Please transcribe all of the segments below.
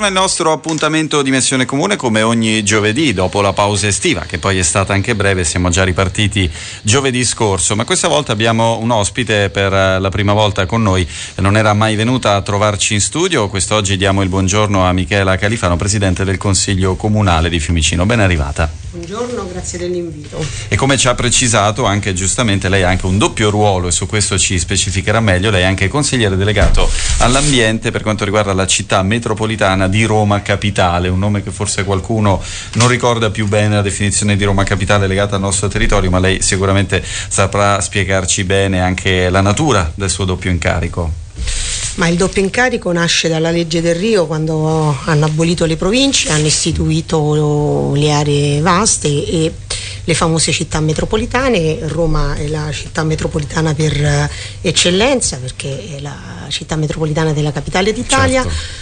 Ritorna il nostro appuntamento Dimensione Comune come ogni giovedì dopo la pausa estiva, che poi è stata anche breve. Siamo già ripartiti giovedì scorso, ma questa volta abbiamo un ospite per la prima volta con noi. Non era mai venuta a trovarci in studio. Quest'oggi diamo il buongiorno a Michela Califano, presidente del Consiglio Comunale di Fiumicino. Ben arrivata. Buongiorno, grazie dell'invito. E come ci ha precisato anche giustamente, lei ha anche un doppio ruolo, e su questo ci specificherà meglio. Lei è anche consigliere delegato all'ambiente per quanto riguarda la città metropolitana di Roma Capitale, un nome che forse qualcuno non ricorda più bene, la definizione di Roma Capitale legata al nostro territorio, ma lei sicuramente saprà spiegarci bene anche la natura del suo doppio incarico. Ma il doppio incarico nasce dalla legge del Rio, quando hanno abolito le province, hanno istituito le aree vaste e le famose città metropolitane. Roma è la città metropolitana per eccellenza, perché è la città metropolitana della capitale d'Italia. Certo.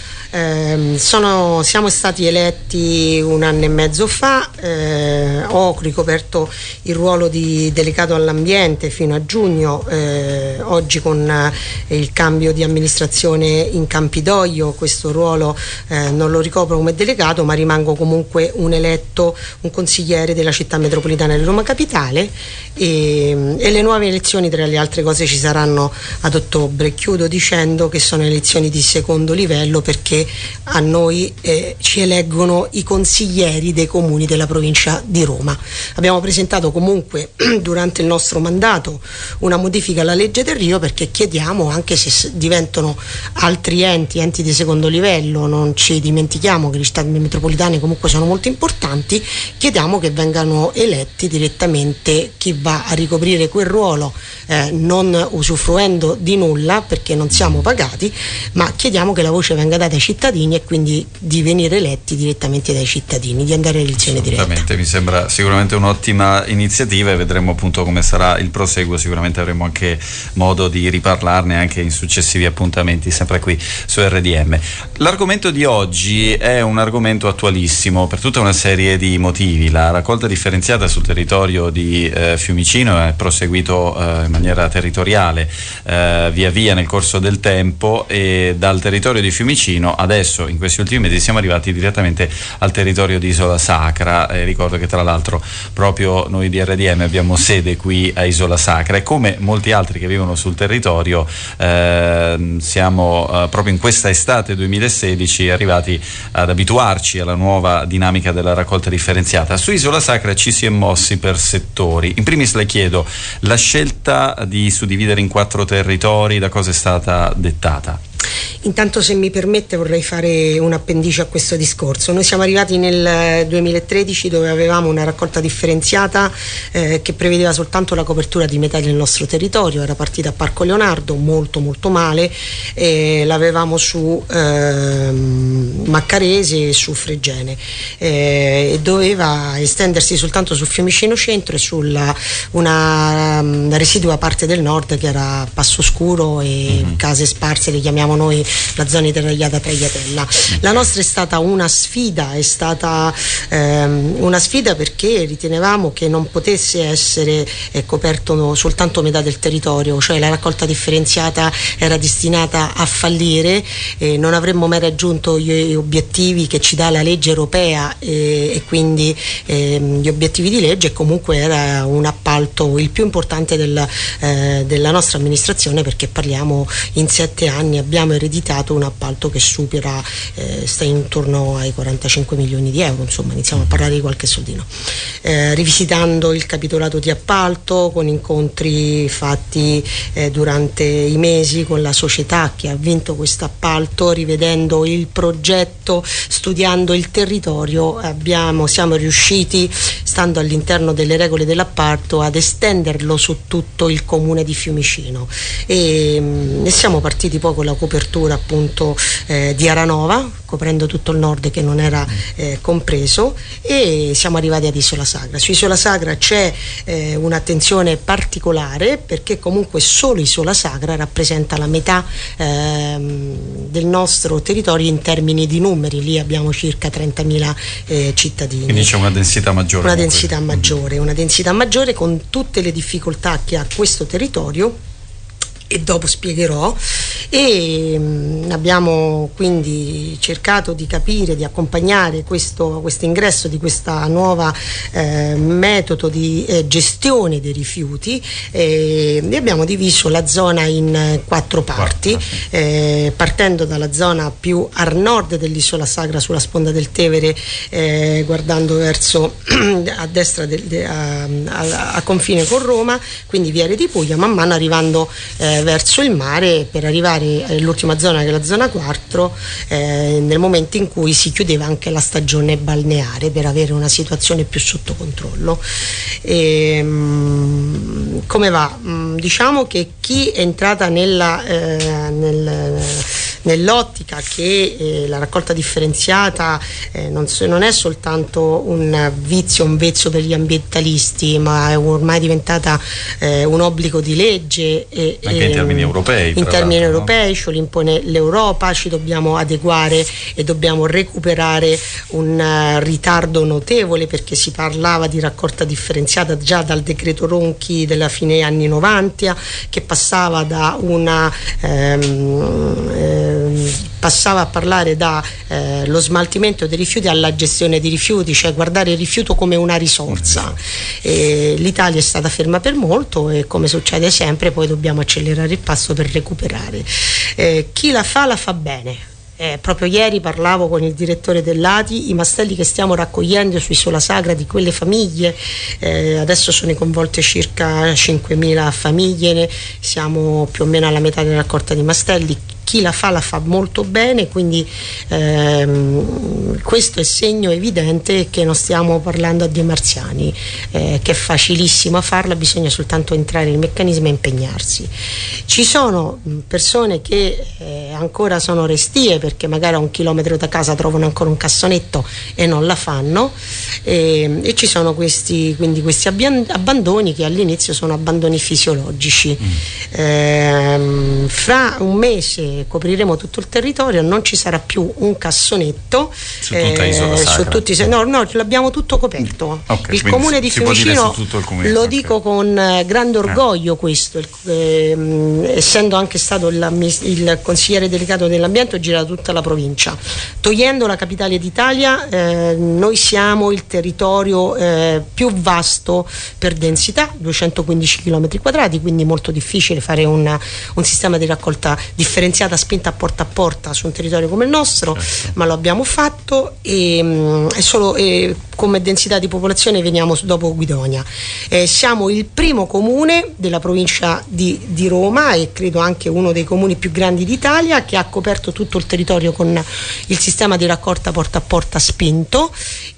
Siamo stati eletti un anno e mezzo fa, ho ricoperto il ruolo di delegato all'ambiente fino a giugno. Oggi con il cambio di amministrazione in Campidoglio questo ruolo non lo ricopro come delegato, ma rimango comunque un consigliere della città metropolitana di Roma Capitale, e le nuove elezioni, tra le altre cose, ci saranno ad ottobre. Chiudo dicendo che sono elezioni di secondo livello, perché a noi ci eleggono i consiglieri dei comuni della provincia di Roma. Abbiamo presentato comunque durante il nostro mandato una modifica alla legge del Rio, perché chiediamo, anche se diventano altri enti di secondo livello, non ci dimentichiamo che le città metropolitane comunque sono molto importanti, chiediamo che vengano eletti direttamente chi va a ricoprire quel ruolo, non usufruendo di nulla perché non siamo pagati, ma chiediamo che la voce venga data ai cittadini e quindi di venire eletti direttamente dai cittadini, di andare a elezione diretta. Mi sembra sicuramente un'ottima iniziativa e vedremo appunto come sarà il proseguo. Sicuramente avremo anche modo di riparlarne anche in successivi appuntamenti, sempre qui su RDM. L'argomento di oggi è un argomento attualissimo per tutta una serie di motivi. La raccolta differenziata sul territorio di Fiumicino è proseguito in maniera territoriale via via nel corso del tempo, e dal territorio di Fiumicino adesso in questi ultimi mesi siamo arrivati direttamente al territorio di Isola Sacra. Ricordo che tra l'altro proprio noi di RDM abbiamo sede qui a Isola Sacra, e come molti altri che vivono sul territorio siamo proprio in questa estate 2016 arrivati ad abituarci alla nuova dinamica della raccolta differenziata. Su Isola Sacra ci si è mossi per settori. In primis le chiedo, la scelta di suddividere in 4 territori da cosa è stata dettata? Intanto, se mi permette, vorrei fare un appendice a questo discorso. Noi siamo arrivati nel 2013 dove avevamo una raccolta differenziata che prevedeva soltanto la copertura di metà del nostro territorio. Era partita a Parco Leonardo, molto male, l'avevamo su Maccarese e su Fregene, e doveva estendersi soltanto su Fiumicino Centro e sulla una residua parte del nord, che era Passo Scuro e case sparse, le chiamiamo noi la zona interraiata Tagliatella. La nostra è stata una sfida, perché ritenevamo che non potesse essere coperto soltanto metà del territorio, cioè la raccolta differenziata era destinata a fallire, non avremmo mai raggiunto gli obiettivi che ci dà la legge europea, e quindi gli obiettivi di legge, e comunque era un appalto il più importante della nostra amministrazione, perché parliamo, in 7 anni abbiamo ereditato un appalto che supera, sta intorno ai 45 milioni di euro, insomma iniziamo a parlare di qualche soldino. Rivisitando il capitolato di appalto, con incontri fatti durante i mesi con la società che ha vinto questo appalto, rivedendo il progetto, studiando il territorio, siamo riusciti, stando all'interno delle regole dell'appalto, ad estenderlo su tutto il comune di Fiumicino, e siamo partiti poi con la copertura appunto di Aranova, coprendo tutto il nord che non era compreso, e siamo arrivati ad Isola Sacra. Su Isola Sacra c'è un'attenzione particolare, perché comunque solo Isola Sacra rappresenta la metà del nostro territorio in termini di numeri. Lì abbiamo circa 30.000 cittadini. Quindi c'è una densità maggiore. Una densità maggiore con tutte le difficoltà che ha questo territorio. e dopo spiegherò, e abbiamo quindi cercato di capire, di accompagnare questo ingresso di questa nuova metodo di gestione dei rifiuti, e abbiamo diviso la zona in 4 parti, partendo dalla zona più a nord dell'Isola Sagra sulla sponda del Tevere, guardando verso a destra a confine con Roma, quindi Viale di Puglia, man mano arrivando verso il mare, per arrivare all'ultima zona, che è la zona 4, nel momento in cui si chiudeva anche la stagione balneare, per avere una situazione più sotto controllo. Come va? Diciamo che chi è entrata nell'ottica che la raccolta differenziata non è soltanto un vezzo per gli ambientalisti, ma è ormai diventata un obbligo di legge, anche in termini europei. Ce lo impone l'Europa, ci dobbiamo adeguare e dobbiamo recuperare un ritardo notevole, perché si parlava di raccolta differenziata già dal decreto Ronchi della fine anni 90, che passava da passava a parlare lo smaltimento dei rifiuti alla gestione dei rifiuti, cioè guardare il rifiuto come una risorsa. L'Italia è stata ferma per molto, e come succede sempre poi dobbiamo accelerare il passo per recuperare. Chi la fa bene. Proprio ieri parlavo con il direttore dell'ATI, i mastelli che stiamo raccogliendo su Isola Sagra di quelle famiglie, adesso sono coinvolte circa 5.000 famiglie, siamo più o meno alla metà della raccolta di mastelli. Chi la fa molto bene, quindi questo è segno evidente che non stiamo parlando a dei marziani, che è facilissimo a farla, bisogna soltanto entrare nel meccanismo e impegnarsi. Ci sono persone che ancora sono restie, perché magari a 1 chilometro da casa trovano ancora un cassonetto e non la fanno, e ci sono questi abbandoni che all'inizio sono abbandoni fisiologici. Fra un mese copriremo tutto il territorio, non ci sarà più un cassonetto su tutta Isola Sagra. No, l'abbiamo tutto coperto. Okay, il comune di Fiumicino, lo dico con grande orgoglio questo, essendo anche stato il consigliere delegato dell'ambiente, ho girato tutta la provincia. Togliendo la capitale d'Italia, noi siamo il territorio più vasto per densità, 215 km², quindi molto difficile fare un sistema di raccolta differenziata spinta a porta su un territorio come il nostro, ma lo abbiamo fatto, e solo come densità di popolazione veniamo dopo Guidonia. Siamo il primo comune della provincia di Roma, e credo anche uno dei comuni più grandi d'Italia, che ha coperto tutto il territorio con il sistema di raccolta porta a porta spinto,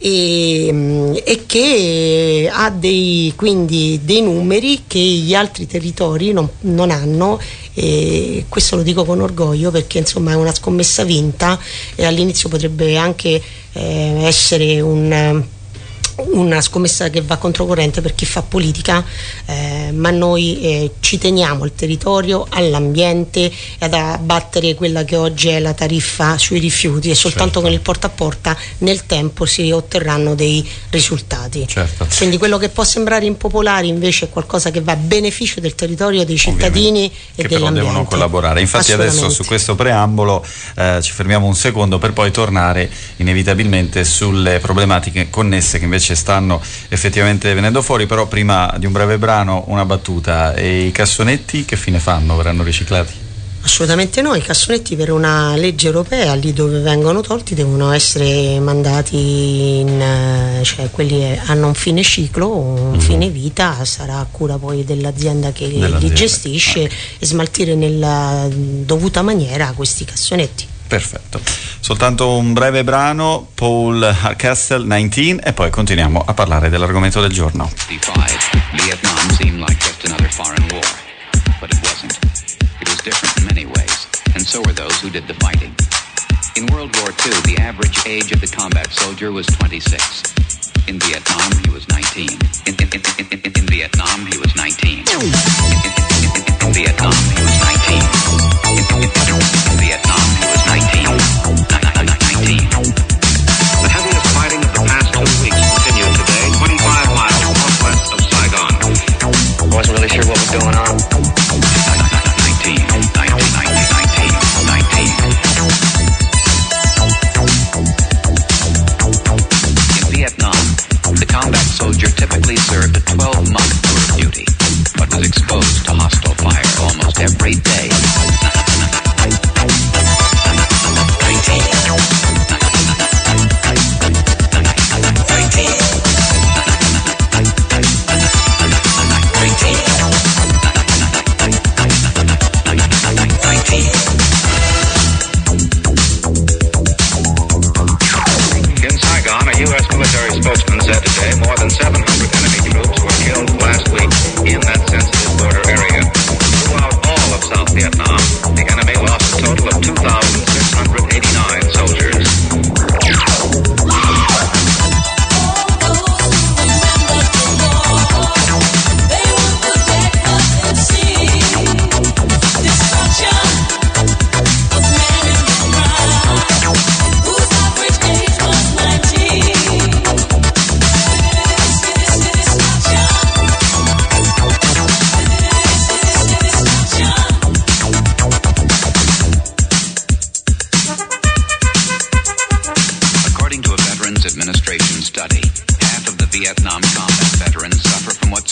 e che ha quindi dei numeri che gli altri territori non hanno, e questo lo dico con orgoglio, perché insomma è una scommessa vinta, e all'inizio potrebbe anche essere una scommessa che va controcorrente per chi fa politica, ma noi ci teniamo al territorio, all'ambiente, e ad abbattere quella che oggi è la tariffa sui rifiuti, e soltanto con il porta a porta nel tempo si otterranno dei risultati. Quindi quello che può sembrare impopolare invece è qualcosa che va a beneficio del territorio, dei cittadini e dell'ambiente. Però devono collaborare. Infatti adesso su questo preambolo ci fermiamo un secondo per poi tornare inevitabilmente sulle problematiche connesse che invece stanno effettivamente venendo fuori. Però prima di un breve brano, una battuta: e i cassonetti che fine fanno? Verranno riciclati? Assolutamente no, i cassonetti per una legge europea, lì dove vengono tolti, devono essere mandati cioè quelli hanno un fine ciclo, un fine vita, sarà a cura poi dell'azienda che li gestisce, e smaltire nella dovuta maniera questi cassonetti. Perfetto. Soltanto un breve brano, Paul Hardcastle, 19, e poi continuiamo a parlare dell'argomento del giorno. Vietnam seemed like just another foreign war, but it wasn't. It was different in many ways, and so were those who did the fighting. In World War II, the average age of the combat soldier was 26. In Vietnam, he was 19. In Vietnam, he was 19. In Vietnam, he was 19. In Vietnam, he was 19. 19. The heaviest fighting of the past 2 weeks continued today, 25 miles northwest of Saigon. I wasn't really sure what was going on. 19.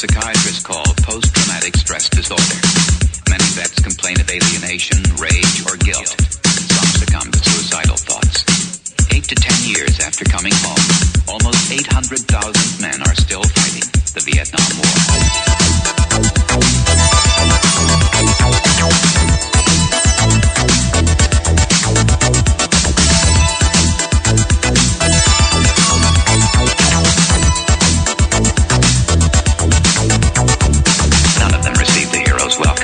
psychiatrists call post-traumatic stress disorder. Many vets complain of alienation, rage, or guilt. Some succumb to suicidal thoughts. 8 to 10 years after coming home, almost 800,000 men are still fighting the Vietnam War. None of them received the hero's welcome.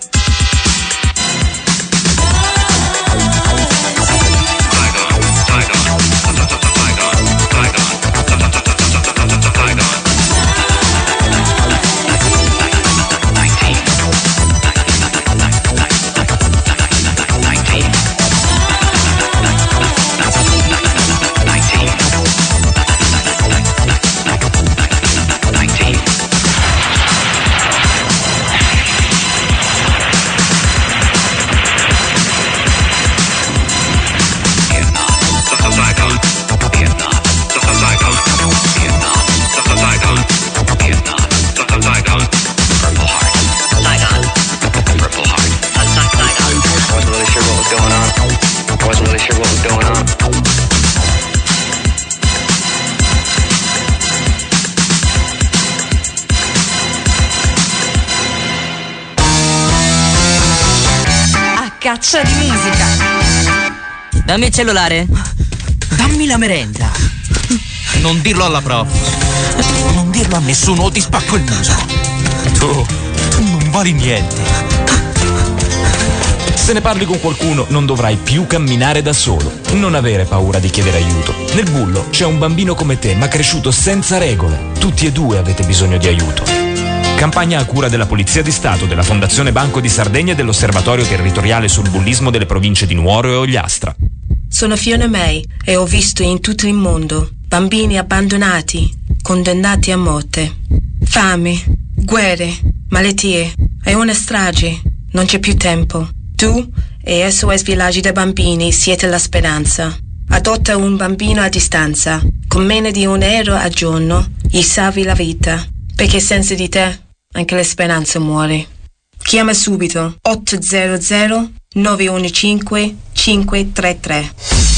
Caccia di musica. Dammi il cellulare. Dammi la merenda. Non dirlo alla prof. Non dirlo a nessuno o ti spacco il muso. Tu non vali niente. Se ne parli con qualcuno non dovrai più camminare da solo. Non avere paura di chiedere aiuto. Nel bullo c'è un bambino come te ma cresciuto senza regole. Tutti e due avete bisogno di aiuto. Campagna a cura della Polizia di Stato, della Fondazione Banco di Sardegna e dell'Osservatorio Territoriale sul Bullismo delle province di Nuoro e Ogliastra. Sono Fiona May e ho visto in tutto il mondo bambini abbandonati, condannati a morte. Fame, guerre, malattie e una strage. Non c'è più tempo. Tu e SOS Villaggi dei Bambini siete la speranza. Adotta un bambino a distanza. Con meno di €1 al giorno gli salvi la vita. Perché senza di te anche la speranza muore. Chiama subito 800 915 533.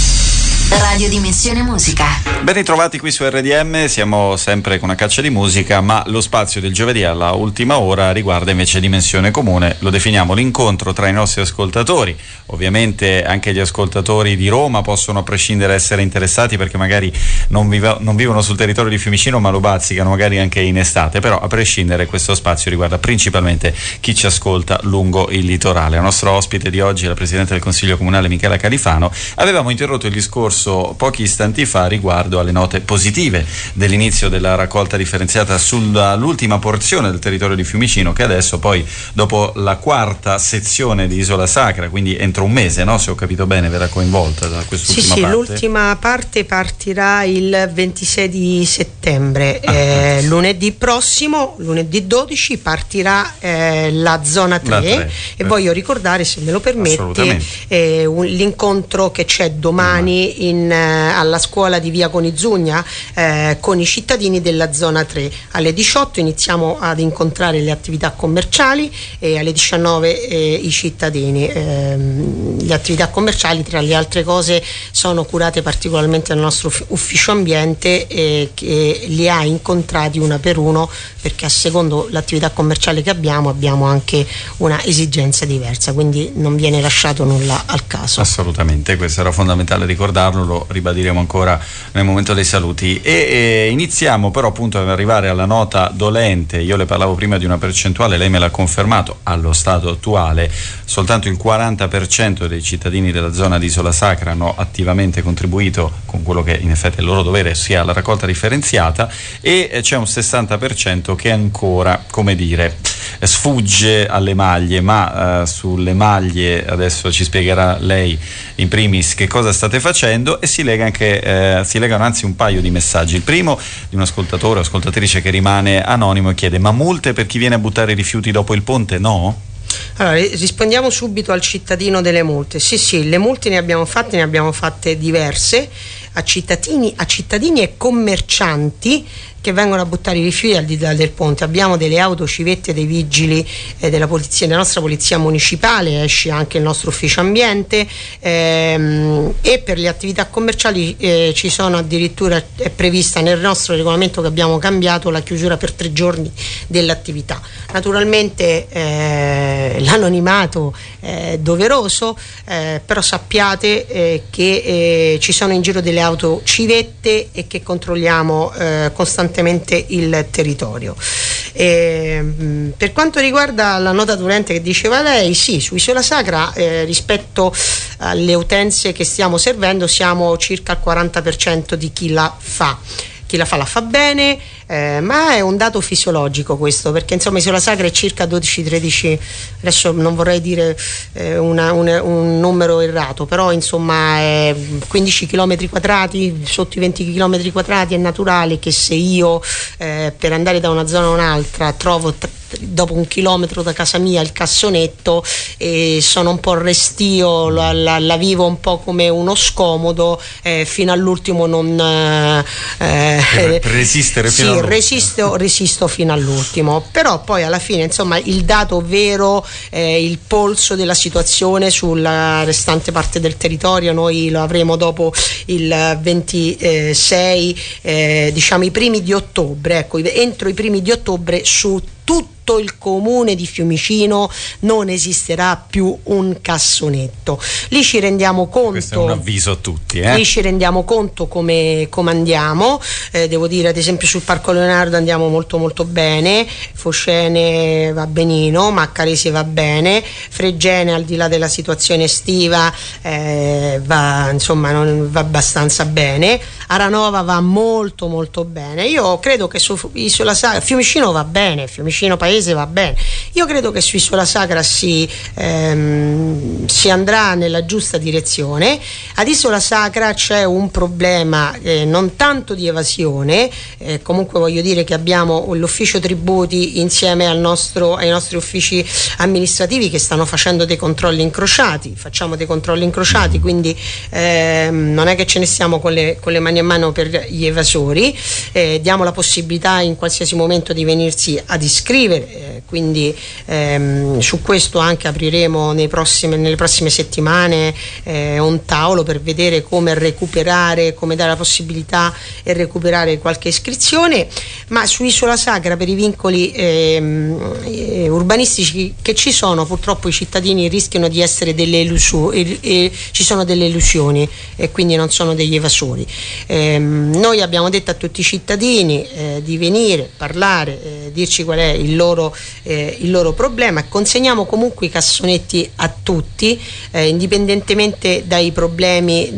Radio Dimensione Musica. Ben ritrovati qui su RDM, siamo sempre con una caccia di musica, ma lo spazio del giovedì alla ultima ora riguarda invece Dimensione Comune. Lo definiamo l'incontro tra i nostri ascoltatori. Ovviamente anche gli ascoltatori di Roma possono a prescindere essere interessati perché magari non vivono sul territorio di Fiumicino ma lo bazzicano magari anche in estate, però a prescindere questo spazio riguarda principalmente chi ci ascolta lungo il litorale. Il nostro ospite di oggi è la Presidente del Consiglio Comunale Michela Califano. Avevamo interrotto il discorso pochi istanti fa riguardo alle note positive dell'inizio della raccolta differenziata sull'ultima porzione del territorio di Fiumicino, che adesso poi dopo la quarta sezione di Isola Sacra, quindi entro un mese, no? Se ho capito bene, verrà coinvolta da quest'ultima parte. L'ultima parte partirà il 26 di settembre. Lunedì prossimo, lunedì 12, partirà la zona 3 e voglio ricordare, se me lo permette, l'incontro che c'è domani alla scuola di via Conizugna con i cittadini della zona 3. Alle 18 iniziamo ad incontrare le attività commerciali e alle 19 i cittadini. Le attività commerciali, tra le altre cose, sono curate particolarmente dal nostro ufficio ambiente che li ha incontrati una per uno, perché a secondo l'attività commerciale che abbiamo anche una esigenza diversa, quindi non viene lasciato nulla al caso. Assolutamente, questo era fondamentale ricordarlo, lo ribadiremo ancora nel momento dei saluti e iniziamo però appunto ad arrivare alla nota dolente. Io le parlavo prima di una percentuale, lei me l'ha confermato, allo stato attuale soltanto il 40% dei cittadini della zona di Isola Sacra hanno attivamente contribuito con quello che in effetti è il loro dovere, sia la raccolta differenziata, e c'è un 60% che ancora, come dire, sfugge alle maglie, ma sulle maglie adesso ci spiegherà lei in primis che cosa state facendo, e si legano anzi un paio di messaggi. Il primo di un ascoltatore o ascoltatrice che rimane anonimo e chiede: ma multe per chi viene a buttare i rifiuti dopo il ponte? No? Allora, rispondiamo subito al cittadino delle multe. Sì, le multe ne abbiamo fatte diverse a cittadini e commercianti che vengono a buttare i rifiuti al di là del ponte. Abbiamo delle autocivette dei vigili della polizia, della nostra polizia municipale, esce anche il nostro ufficio ambiente, e per le attività commerciali ci sono addirittura, è prevista nel nostro regolamento che abbiamo cambiato, la chiusura per 3 giorni dell'attività. Naturalmente l'anonimato è doveroso, però sappiate che ci sono in giro delle autocivette e che controlliamo costantemente il territorio. Per quanto riguarda la nota dolente che diceva lei, sì, su Isola Sacra rispetto alle utenze che stiamo servendo siamo circa al 40% di chi la fa. Chi la fa bene, ma è un dato fisiologico questo, perché insomma Isola Sacra è circa 12-13, adesso non vorrei dire un numero errato, però insomma 15 km quadrati, sotto i 20 km quadrati. È naturale che se io per andare da una zona a un'altra trovo dopo 1 chilometro da casa mia il cassonetto e sono un po' restio, la vivo un po' come uno scomodo, fino all'ultimo non resistere fino all'ultimo. Resisto fino all'ultimo, però poi alla fine insomma il dato vero, il polso della situazione sulla restante parte del territorio noi lo avremo dopo il 26, diciamo i primi di ottobre, ecco, entro i primi di ottobre su tutto il comune di Fiumicino non esisterà più un cassonetto. Lì ci rendiamo conto. Questo è un avviso a tutti. Lì ci rendiamo conto come andiamo. Devo dire, ad esempio, sul Parco Leonardo andiamo molto molto bene. Foscene va benino, Maccarese va bene, Fregene, al di là della situazione estiva, va abbastanza bene. Aranova va molto molto bene. Io credo che su Isola Sacra, Fiumicino va bene, Fiumicino Paese va bene. Io credo che su Isola Sacra si andrà nella giusta direzione. Ad Isola Sacra c'è un problema non tanto di evasione, comunque voglio dire che abbiamo l'ufficio tributi insieme ai nostri uffici amministrativi che stanno facendo dei controlli incrociati, facciamo dei controlli incrociati, quindi non è che ce ne stiamo con le mani a mano per gli evasori, diamo la possibilità in qualsiasi momento di venirsi ad iscrivere, quindi su questo anche apriremo nelle prossime settimane un tavolo per vedere come recuperare, come dare la possibilità e recuperare qualche iscrizione. Ma su Isola Sacra, per i vincoli urbanistici che ci sono, purtroppo i cittadini rischiano di essere ci sono delle illusioni e quindi non sono degli evasori. Noi abbiamo detto a tutti i cittadini di venire, parlare, dirci qual è il loro problema, e consegniamo comunque i cassonetti a tutti, indipendentemente dai problemi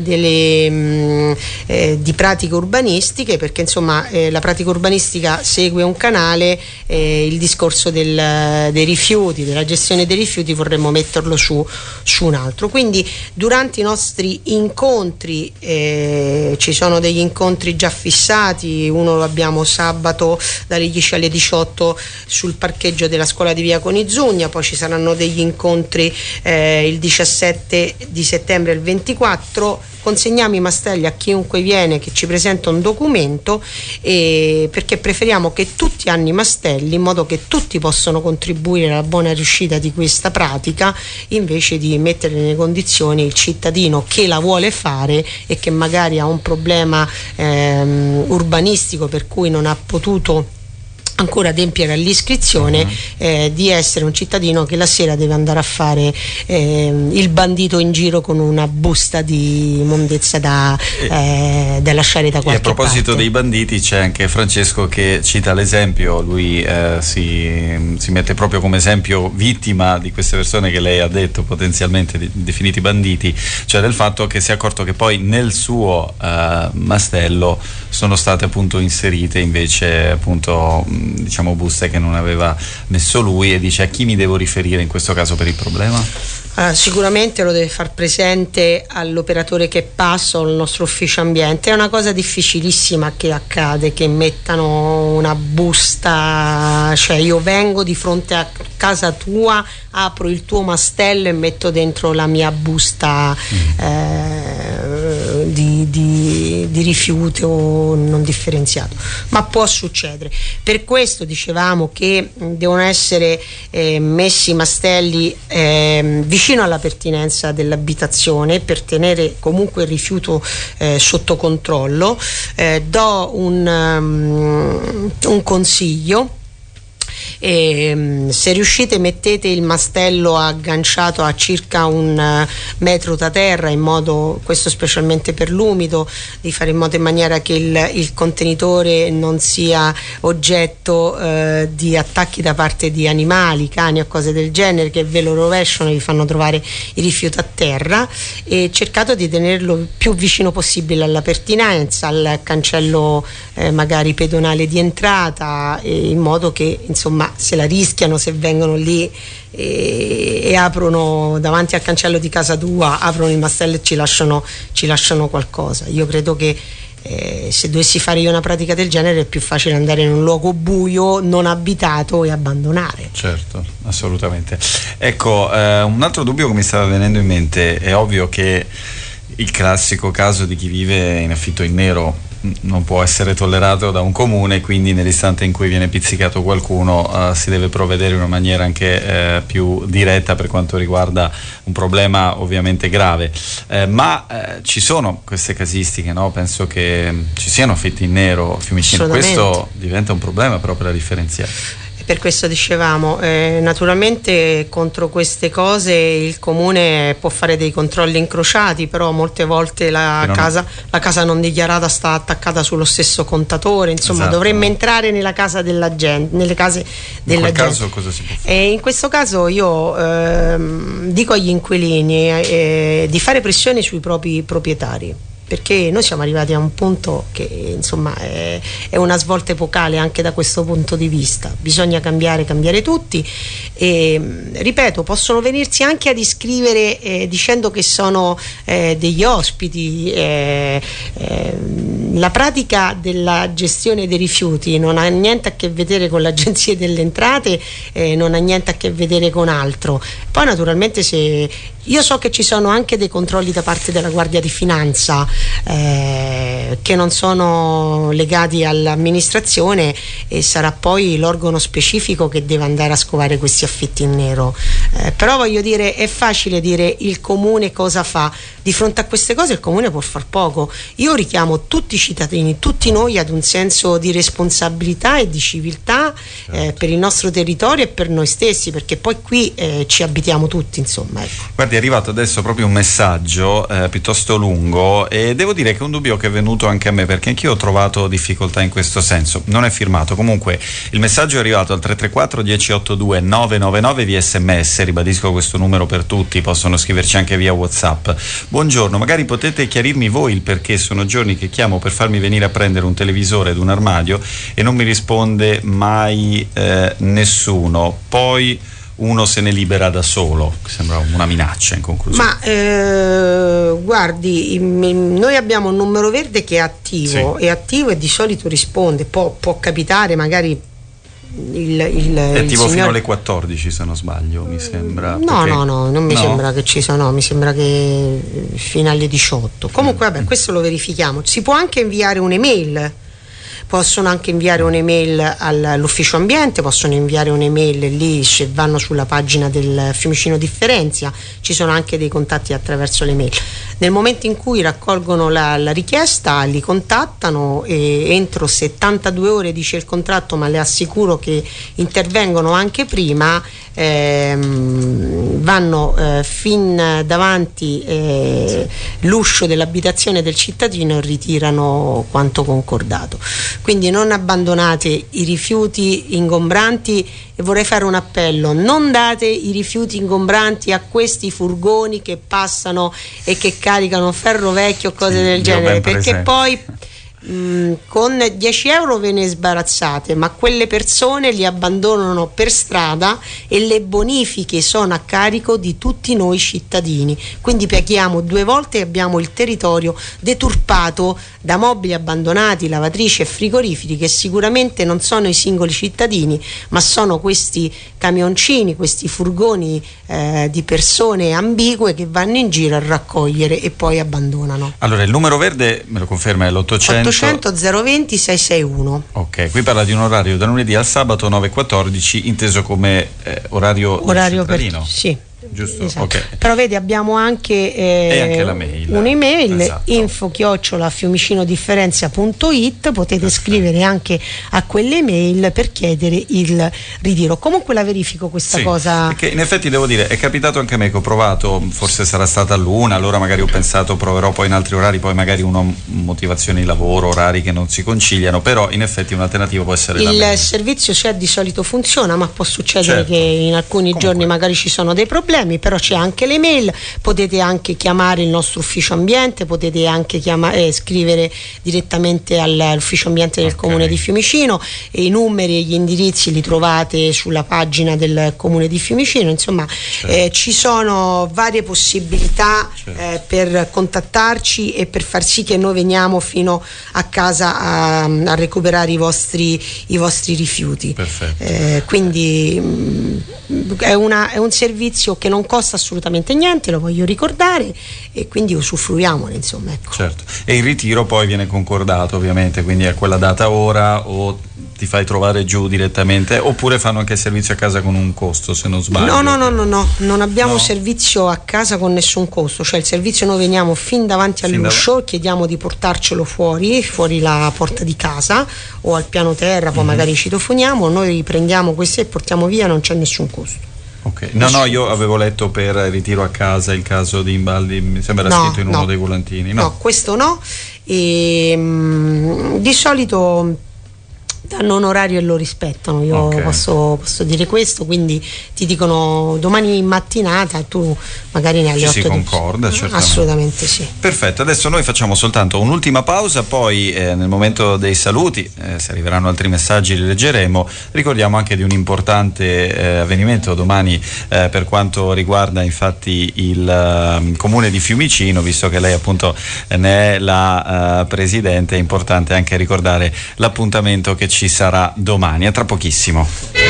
di pratiche urbanistiche, perché insomma la pratica urbanistica segue un canale, il discorso dei rifiuti, della gestione dei rifiuti vorremmo metterlo su un altro. Quindi durante i nostri incontri ci sono degli incontri già fissati, uno lo abbiamo sabato dalle 10 alle 18 sul parcheggio della scuola di via Conizugna, poi ci saranno degli incontri il 17 di settembre e il 24. Consegniamo i mastelli a chiunque viene che ci presenta un documento, perché preferiamo che tutti hanno i mastelli in modo che tutti possano contribuire alla buona riuscita di questa pratica, invece di mettere nelle condizioni il cittadino che la vuole fare e che magari ha un problema urbanistico per cui non ha potuto ancora adempiere all'iscrizione, di essere un cittadino che la sera deve andare a fare il bandito in giro con una busta di immondezza da lasciare da qualche parte. E a proposito dei banditi c'è anche Francesco che cita l'esempio, lui si mette proprio come esempio vittima di queste persone che lei ha detto potenzialmente definiti banditi, cioè del fatto che si è accorto che poi nel suo mastello sono state appunto inserite invece appunto diciamo buste che non aveva messo lui, e dice: a chi mi devo riferire in questo caso per il problema? Sicuramente lo deve far presente all'operatore che passa o al nostro ufficio ambiente. È una cosa difficilissima che accade, che mettano una busta, cioè io vengo di fronte a casa tua, apro il tuo mastello e metto dentro la mia busta di rifiuto non differenziato, ma può succedere. Per questo dicevamo che devono essere messi mastelli vicino alla pertinenza dell'abitazione per tenere comunque il rifiuto sotto controllo. Do un consiglio: se riuscite mettete il mastello agganciato a circa 1 metro da terra, in modo, questo specialmente per l'umido, di fare in modo in maniera che il contenitore non sia oggetto di attacchi da parte di animali, cani o cose del genere, che ve lo rovesciano e vi fanno trovare il rifiuto a terra, e cercato di tenerlo il più vicino possibile alla pertinenza, al cancello magari pedonale di entrata, in modo che insomma se la rischiano, se vengono lì e aprono davanti al cancello di casa tua, aprono il mastello e ci lasciano qualcosa. Io credo che se dovessi fare io una pratica del genere è più facile andare in un luogo buio, non abitato, e abbandonare. Certo, assolutamente. Ecco, un altro dubbio che mi stava venendo in mente: è ovvio che il classico caso di chi vive in affitto in nero non può essere tollerato da un comune, quindi nell'istante in cui viene pizzicato qualcuno si deve provvedere in una maniera anche più diretta per quanto riguarda un problema ovviamente grave, ma ci sono queste casistiche, no? Penso che ci siano affitti in nero a Fiumicino. Questo diventa un problema però per la differenziata. Per questo dicevamo, naturalmente contro queste cose il comune può fare dei controlli incrociati, però molte volte la casa non dichiarata sta attaccata sullo stesso contatore, insomma. Esatto. Dovremmo entrare nella casa della gente, nelle case della gente. In quel caso cosa si può fare? In questo caso io dico agli inquilini di fare pressioni sui propri proprietari, perché noi siamo arrivati a un punto che insomma è una svolta epocale anche da questo punto di vista. Bisogna cambiare tutti, e ripeto, possono venirsi anche ad iscrivere dicendo che sono degli ospiti. La pratica della gestione dei rifiuti non ha niente a che vedere con l'Agenzia delle Entrate, non ha niente a che vedere con altro. Poi naturalmente io so che ci sono anche dei controlli da parte della Guardia di Finanza che non sono legati all'amministrazione, e sarà poi l'organo specifico che deve andare a scovare questi affitti in nero. Però voglio dire, è facile dire il comune cosa fa. Di fronte a queste cose il comune può far poco. Io richiamo tutti i cittadini, tutti noi, ad un senso di responsabilità e di civiltà per il nostro territorio e per noi stessi, perché poi qui ci abitiamo tutti, insomma. Ecco. Guardi, è arrivato adesso proprio un messaggio piuttosto lungo, e devo dire che è un dubbio che è venuto anche a me, perché anch'io ho trovato difficoltà in questo senso. Non è firmato, comunque il messaggio è arrivato al 334 1082 999 via SMS. Ribadisco questo numero per tutti, possono scriverci anche via WhatsApp. Buongiorno, magari potete chiarirmi voi il perché sono giorni che chiamo per farmi venire a prendere un televisore ed un armadio e non mi risponde mai nessuno, poi uno se ne libera da solo. Sembra una minaccia, in conclusione. Ma guardi, noi abbiamo un numero verde che è attivo, sì. È attivo e di solito risponde. Può capitare magari è attivo fino alle 14, se non sbaglio, mi sembra. No, non mi sembra che ci sono, mi sembra che fino alle 18. Comunque vabbè, questo lo verifichiamo. Si può anche inviare un'email. Possono anche inviare un'email all'ufficio ambiente, possono inviare un'email lì, se vanno sulla pagina del Fiumicino Differenzia, ci sono anche dei contatti attraverso l'email. Nel momento in cui raccolgono la richiesta, li contattano, e entro 72 ore, dice il contratto, ma le assicuro che intervengono anche prima, vanno fin davanti l'uscio dell'abitazione del cittadino e ritirano quanto concordato. Quindi non abbandonate i rifiuti ingombranti, e vorrei fare un appello: non date i rifiuti ingombranti a questi furgoni che passano e che caricano ferro vecchio o cose del genere, perché poi con 10 euro ve ne sbarazzate, ma quelle persone li abbandonano per strada e le bonifiche sono a carico di tutti noi cittadini, quindi paghiamo 2 volte e abbiamo il territorio deturpato da mobili abbandonati, lavatrici e frigoriferi, che sicuramente non sono i singoli cittadini, ma sono questi camioncini, questi furgoni di persone ambigue che vanno in giro a raccogliere e poi abbandonano. Allora, il numero verde, me lo conferma, è l'800 020 661. Ok, qui parla di un orario da lunedì al sabato 9-14, inteso come orario centralino. Sì. Giusto? Esatto. Okay. Però vedi, abbiamo anche, anche la mail. Un'email, esatto. info@fiumicinodifferenzia.it, potete scrivere anche a quelle mail per chiedere il ritiro. Comunque la verifico questa cosa. Perché in effetti devo dire, è capitato anche a me che ho provato, forse sarà stata l'una, allora magari ho pensato proverò poi in altri orari, poi magari motivazioni di lavoro, orari che non si conciliano, però in effetti un'alternativa può essere la mail. Il servizio c'è, di solito funziona, ma può succedere certo. che in alcuni giorni magari ci sono dei problemi, però c'è anche l'email, potete anche chiamare il nostro ufficio ambiente, potete anche scrivere direttamente all'ufficio ambiente del Comune di Fiumicino, e i numeri e gli indirizzi li trovate sulla pagina del Comune di Fiumicino, insomma ci sono varie possibilità per contattarci e per far sì che noi veniamo fino a casa a recuperare i vostri rifiuti. Quindi è un servizio che non costa assolutamente niente, lo voglio ricordare, e quindi usufruiamone, insomma, ecco. Certo. E il ritiro poi viene concordato ovviamente, quindi a quella data ora, o ti fai trovare giù direttamente, oppure fanno anche servizio a casa con un costo, se non sbaglio. No, non abbiamo servizio a casa con nessun costo, cioè il servizio noi veniamo fin davanti all'uscio, chiediamo di portarcelo fuori la porta di casa o al piano terra, poi magari citofoniamo, noi prendiamo questi e portiamo via, non c'è nessun costo. Ok, no, io avevo letto per ritiro a casa il caso di Imbaldi, mi sembra scritto in uno dei volantini. No, questo no, e di solito danno un orario e lo rispettano, io posso dire questo, quindi ti dicono domani in mattinata, tu magari ne hai 8. Si concorda, certamente. Assolutamente sì. Perfetto, adesso noi facciamo soltanto un'ultima pausa, poi nel momento dei saluti, se arriveranno altri messaggi li leggeremo. Ricordiamo anche di un importante avvenimento domani per quanto riguarda infatti il Comune di Fiumicino, visto che lei appunto ne è la presidente. È importante anche ricordare l'appuntamento che ci sarà domani, a tra pochissimo.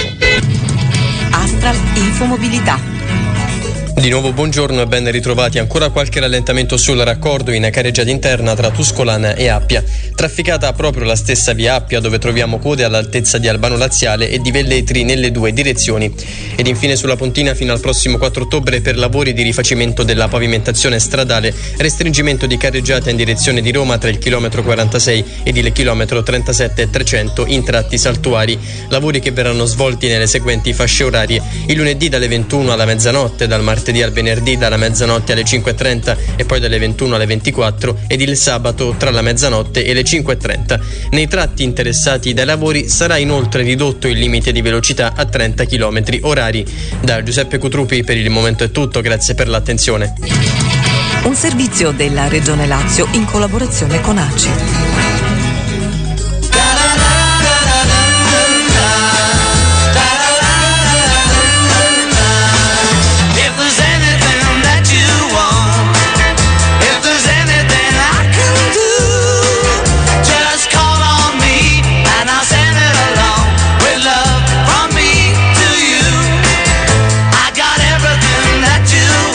Astral Infomobilità. Di nuovo buongiorno e ben ritrovati. Ancora qualche rallentamento sul raccordo in careggiata interna tra Tuscolana e Appia. Trafficata proprio la stessa via Appia, dove troviamo code all'altezza di Albano Laziale e di Velletri nelle due direzioni. Ed infine sulla Pontina fino al prossimo 4 ottobre per lavori di rifacimento della pavimentazione stradale, restringimento di carreggiata in direzione di Roma tra il chilometro 46 ed il chilometro 37,300 in tratti saltuari. Lavori che verranno svolti nelle seguenti fasce orarie: il lunedì dalle 21 alla mezzanotte, dal martedì al venerdì dalla mezzanotte alle 5:30 e poi dalle 21 alle 24, ed il sabato tra la mezzanotte e le 5:30. Nei tratti interessati dai lavori sarà inoltre ridotto il limite di velocità a 30 km orari. Da Giuseppe Cutrupi per il momento è tutto, grazie per l'attenzione. Un servizio della Regione Lazio in collaborazione con ACI.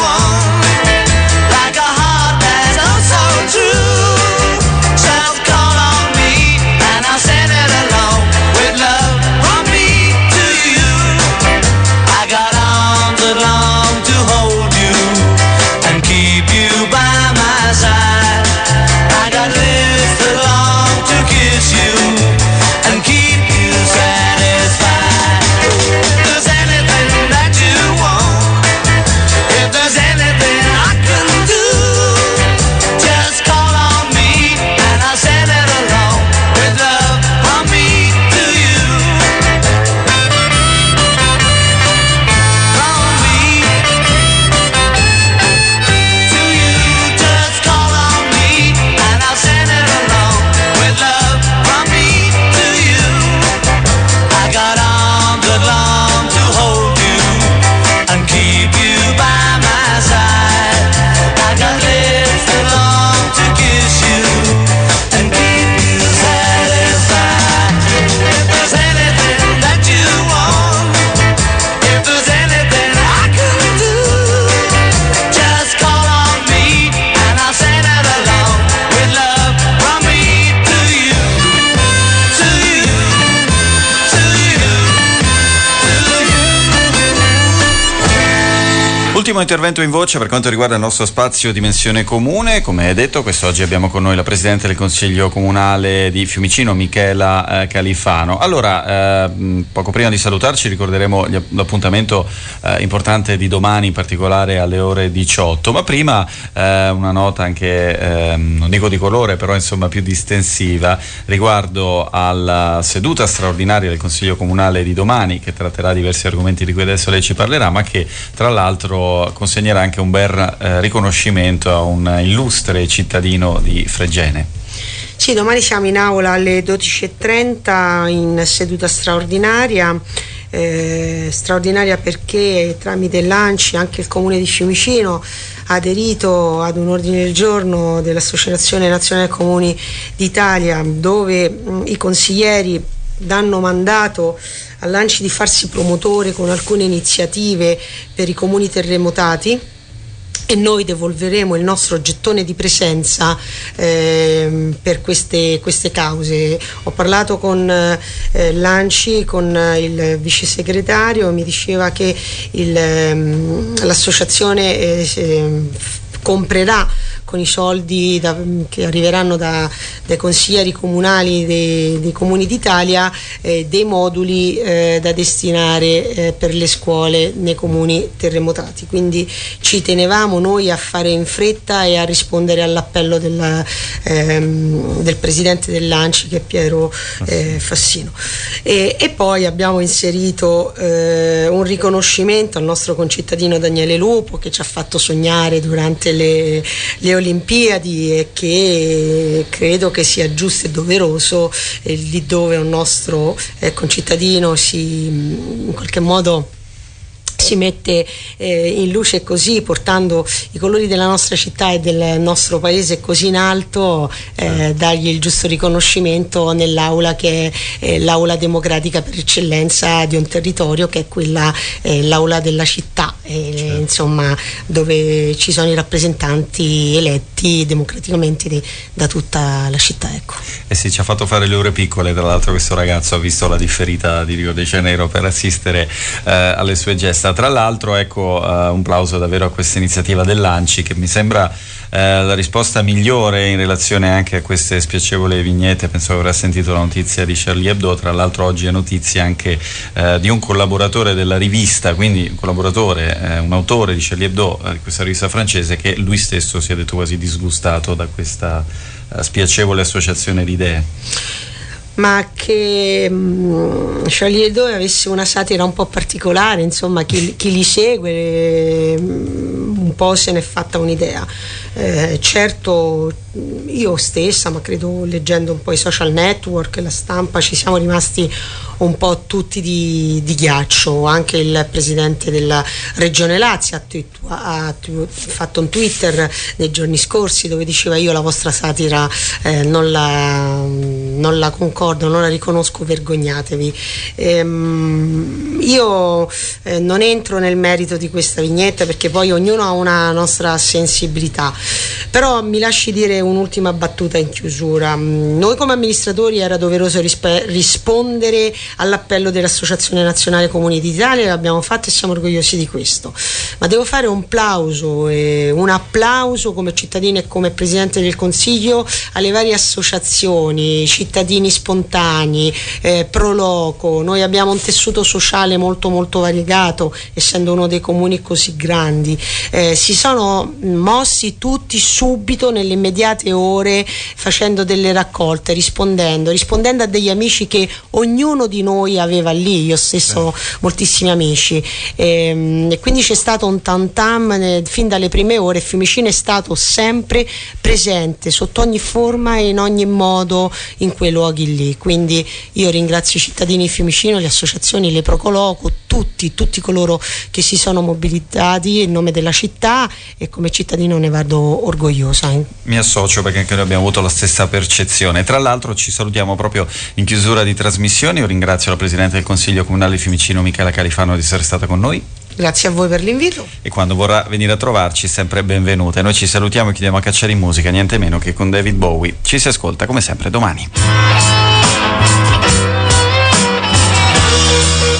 True, just call Ultimo intervento in voce per quanto riguarda il nostro spazio Dimensione Comune. Come detto, quest'oggi abbiamo con noi la Presidente del Consiglio Comunale di Fiumicino, Michela Califano. Allora, poco prima di salutarci ricorderemo l'appuntamento importante di domani, in particolare alle ore 18, ma prima una nota anche, non dico di colore, però insomma più distensiva, riguardo alla seduta straordinaria del Consiglio Comunale di domani, che tratterà diversi argomenti di cui adesso lei ci parlerà, ma che tra l'altro consegnerà anche un bel riconoscimento a un illustre cittadino di Fregene. Sì, domani siamo in aula alle 12:30 in seduta straordinaria. Straordinaria perché tramite l'ANCI anche il Comune di Fiumicino ha aderito ad un ordine del giorno dell'Associazione Nazionale Comuni d'Italia, dove i consiglieri danno mandato all'ANCI di farsi promotore con alcune iniziative per i comuni terremotati, e noi devolveremo il nostro gettone di presenza per queste cause. Ho parlato con l'ANCI, con il vice segretario, mi diceva che l'associazione comprerà con i soldi che arriveranno dai consiglieri comunali dei comuni d'Italia dei moduli da destinare per le scuole nei comuni terremotati. Quindi ci tenevamo noi a fare in fretta e a rispondere all'appello del presidente dell'ANCI, che è Piero Fassino. E poi abbiamo inserito un riconoscimento al nostro concittadino Daniele Lupo, che ci ha fatto sognare durante le Olimpiadi, e che credo che sia giusto e doveroso lì dove un nostro concittadino in qualche modo si mette in luce così, portando i colori della nostra città e del nostro paese così in alto, dargli il giusto riconoscimento nell'aula che è l'aula democratica per eccellenza di un territorio, che è quella, l'aula della città, insomma, dove ci sono i rappresentanti eletti democraticamente da tutta la città, ecco. E sì, ci ha fatto fare le ore piccole, tra l'altro questo ragazzo ha visto la differita di Rio de Janeiro per assistere alle sue gesta. Tra l'altro, ecco, un plauso davvero a questa iniziativa dell'ANCI, che mi sembra la risposta migliore in relazione anche a queste spiacevoli vignette. Penso che avrà sentito la notizia di Charlie Hebdo, tra l'altro oggi è notizia anche di un collaboratore della rivista, quindi un collaboratore, un autore di Charlie Hebdo, di questa rivista francese, che lui stesso si è detto quasi disgustato da questa spiacevole associazione di idee. Ma che Charlie Hebdo avesse una satira un po' particolare, insomma, chi li segue un po' se n'è fatta un'idea. Certo, io stessa, ma credo leggendo un po' i social network, la stampa, ci siamo rimasti un po' tutti di ghiaccio. Anche il presidente della Regione Lazio ha fatto un Twitter nei giorni scorsi dove diceva: io la vostra satira non la concordo, non la riconosco, vergognatevi. Io non entro nel merito di questa vignetta, perché poi ognuno ha una nostra sensibilità, però mi lasci dire un'ultima battuta in chiusura. Noi come amministratori era doveroso rispondere all'appello dell'Associazione Nazionale Comuni d'Italia, l'abbiamo fatto e siamo orgogliosi di questo, ma devo fare un applauso come cittadino e come Presidente del Consiglio alle varie associazioni, cittadini spontanei, Proloco. Noi abbiamo un tessuto sociale molto molto variegato, essendo uno dei comuni così grandi. Si sono mossi tutti subito nelle immediate ore, facendo delle raccolte, rispondendo a degli amici che ognuno di noi aveva lì. Io stesso moltissimi amici, e quindi c'è stato un tam fin dalle prime ore. Fiumicino è stato sempre presente sotto ogni forma e in ogni modo in quei luoghi lì. Quindi io ringrazio i cittadini di Fiumicino, le associazioni, le Procoloco, tutti coloro che si sono mobilitati in nome della città, e come cittadino ne vado orgogliosa. Mi associo, perché anche noi abbiamo avuto la stessa percezione. Tra l'altro ci salutiamo proprio in chiusura di trasmissione. Io ringrazio la Presidente del Consiglio Comunale di Fiumicino, Michela Califano, di essere stata con noi. Grazie a voi per l'invito. E quando vorrà venire a trovarci, sempre benvenuta. Noi ci salutiamo e chiudiamo a cacciare in musica, niente meno che con David Bowie. Ci si ascolta come sempre domani.